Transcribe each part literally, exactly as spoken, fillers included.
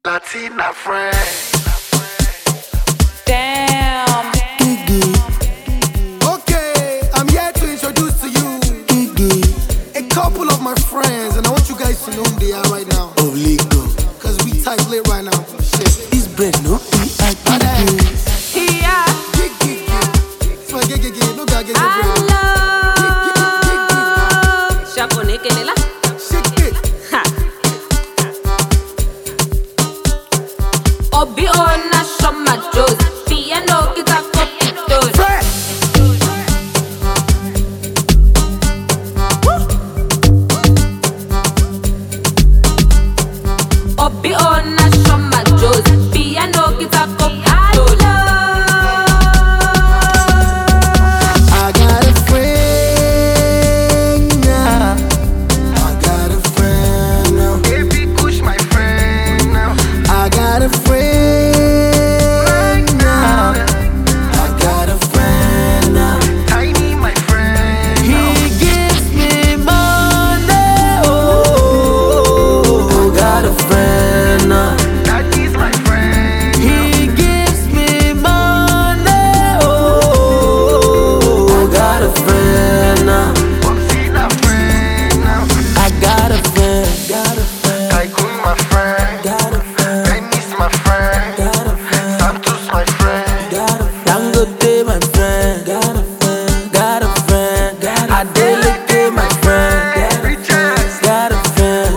Latina friend. Damn. Gigi. Okay, I'm here to introduce to you Gigi, a couple of my friends, and I want you guys to know who they are right now. Of Lego. Cause we tight lit right now. Shit. This bread no be a Gigi. Yeah. Gigi. It's my Gigi. No guy Gigi I bread. love Shaponekelela. Shake it. Ha. Obi ona shoma Joes. Piano kita copy toes. Fresh. Obi ona shoma Joes. Piano kita copy toes. I got a friend now. I got a friend now. Baby Kush, my friend now. I got a friend now. I got a friend now. Tiny, my friend He now. gives me money. Oh, I got a friend now. Daddy's my friend now. He gives me money. Oh, I got a friend now. Popsy, my friend now. I got a friend. Got a friend. Tycoon, my friend. Got a friend. Dennis, my friend. Got a friend. Santos, my friend. Got a friend. Dangote, my friend. Got a friend. Got a friend. Adeleke, my friend. Richards. Got a friend.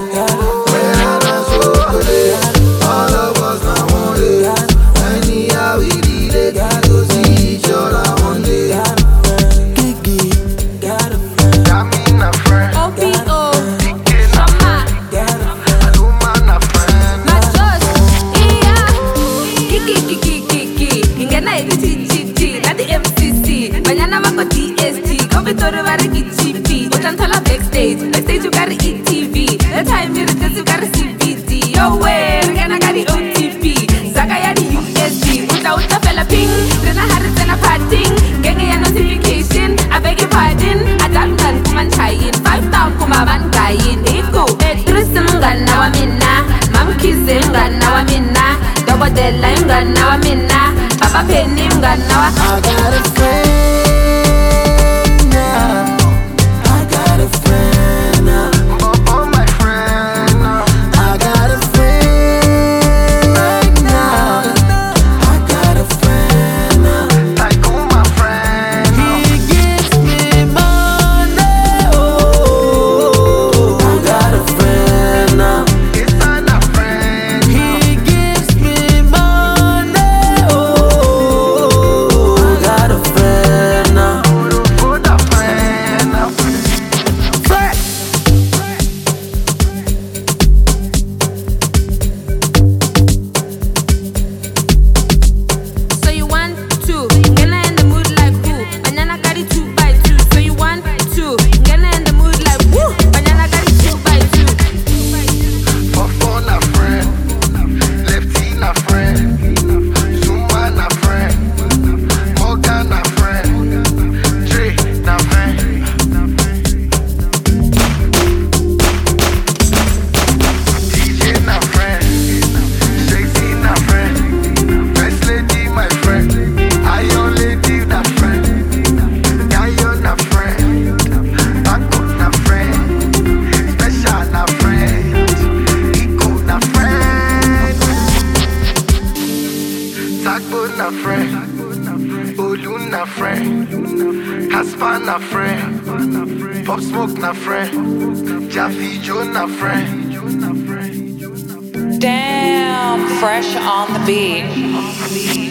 All of us now want it. Anyhow we did it, go see each other one day. Gigi. Got a friend. Yamina, friend. Obi o. Dike, na Shoma. Got a friend. Aluma, na friend. Machos, yeah. Kiki, kiki, kiki. Ingena edi T G T, na di M C C. Banyana wako D S T. Kovitori wari ki G P. Utanthola backstage, backstage you got E T V. The time you return you got C B D. Yo way, ingena got O T P. Zaka ya di U S B. Uta uta fella ping. Rena hari tena parting. Genge ya notification. I beg your pardon. Adalman kuman chayin. Five down kumaban kayin. Iko, Idris mngana wa mina. Mamkhize mngana wa mina. Dokotela mngana wa mina. Baba Penny mngana wa. I got a friend now. I got a friend now. Bobo, my friend now. I got a friend now. I got a friend now. Tycoon, my friend He now. gives me money. Oh, I got a friend now. It's not a friend He now. gives me money. Oh, I got a friend now. Put a friend now. Fresh. So you want two, Ngena in the mood like who? Banyana got it two by two. So you want two, Ngena in the mood like who? Banyana got it two by two. Fofo, na friend. Lefty, na friend. Zuma, na friend. Morgan, na friend. Dre, na friend. D J, na friend. Shakesy, na friend. First lady, my friend. Iron lady, na friend. Yayo, na friend. Bako, na friend. Special, na friend. Iko, na friend. Tagbo, na friend. Olu, na friend. Casper, na friend. Pop Smoke, na friend. Jaffe Joe, na friend. Damn, fresh on the beat.